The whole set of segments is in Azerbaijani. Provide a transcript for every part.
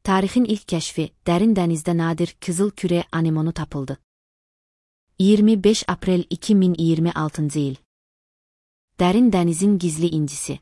Tarixin ilk kəşfi, dərin dənizdə nadir qızıl kürə anemonu tapıldı. 25 aprel 2026 il. Dərin dənizin gizli incisi.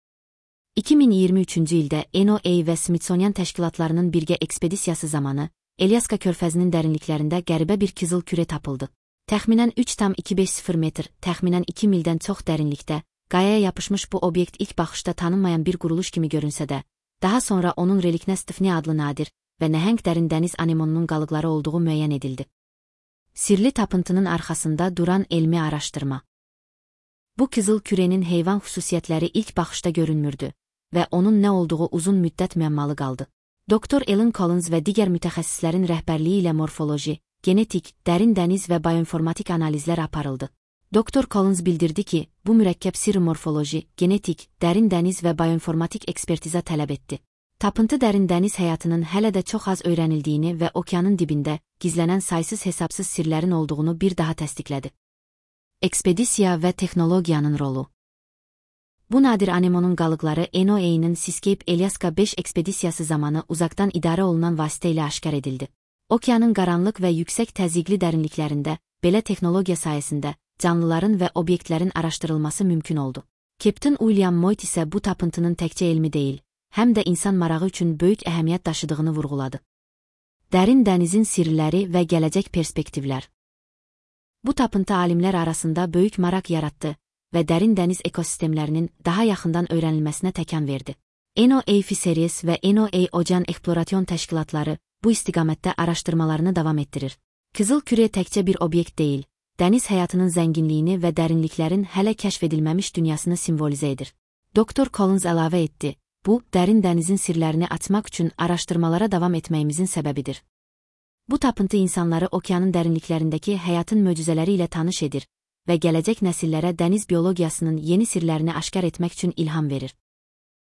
2023-cü ildə NOAA və Smithsonian təşkilatlarının birgə ekspedisiyası zamanı Elyaska körfəzinin dərinliklərində qəribə bir qızıl kürə tapıldı. Təxminən 3,250 metr, təxminən 2 mildən çox dərinlikdə, qayaya yapışmış bu obyekt ilk baxışda tanınmayan bir quruluş kimi görünsə də, daha sonra onun reliknə Stefani adlı nadir və nəhəng dərin dəniz anemonunun qalıqları olduğu müəyyən edildi. Sirli tapıntının arxasında duran elmi araşdırma. Bu qızıl kürənin heyvan xüsusiyyətləri ilk baxışda görünmürdü və onun nə olduğu uzun müddət müəmmalı qaldı. Dr. Ellen Collins və digər mütəxəssislərin rəhbərliyi ilə morfoloji, genetik, dərin dəniz və bioinformatik analizlər aparıldı. Dr. Collins bildirdi ki, bu mürəkkəb sirri morfoloji, genetik, dərin dəniz və bioinformatik ekspertiza tələb etdi. Tapıntı dərin dəniz həyatının hələ də çox az öyrənildiyini və okeanın dibində gizlənən saysız hesabsız sirlərin olduğunu bir daha təsdiqlədi. Ekspedisiya və texnologiyanın rolu. Bu nadir anemonun qalıqları NOAA-nın Seascape Elyaska 5 ekspedisiyası zamanı uzaqdan idarə olunan vasitə ilə aşkar edildi. Okeanın qaranlıq və yüksək təzyiqli dərinliklərində belə texnologiya sayəsində canlıların və obyektlərin araşdırılması mümkün oldu. Kaptan William Moyt isə bu tapıntının təkcə elmi deyil, həm də insan marağı üçün böyük əhəmiyyət daşıdığını vurğuladı. Dərin dənizin sirləri və gələcək perspektivlər. Bu tapıntı alimlər arasında böyük maraq yaratdı və dərin dəniz ekosistemlərinin daha yaxından öyrənilməsinə təkan verdi. NOAA Fisheries və NOAA Ocean Exploration təşkilatları bu istiqamətdə araşdırmalarını davam etdirir. Qızıl kürə təkcə bir obyekt deyil, dəniz həyatının zənginliyini və dərinliklərin hələ kəşf edilməmiş dünyasını simvolizə edir. Dr. Collins əlavə etdi, bu, dərin dənizin sirlərini açmaq üçün araşdırmalara davam etməyimizin səbəbidir. Bu tapıntı insanları okeanın dərinliklərindəki həyatın möcüzələri ilə tanış edir və gələcək nəsillərə dəniz biologiyasının yeni sirlərini aşkar etmək üçün ilham verir.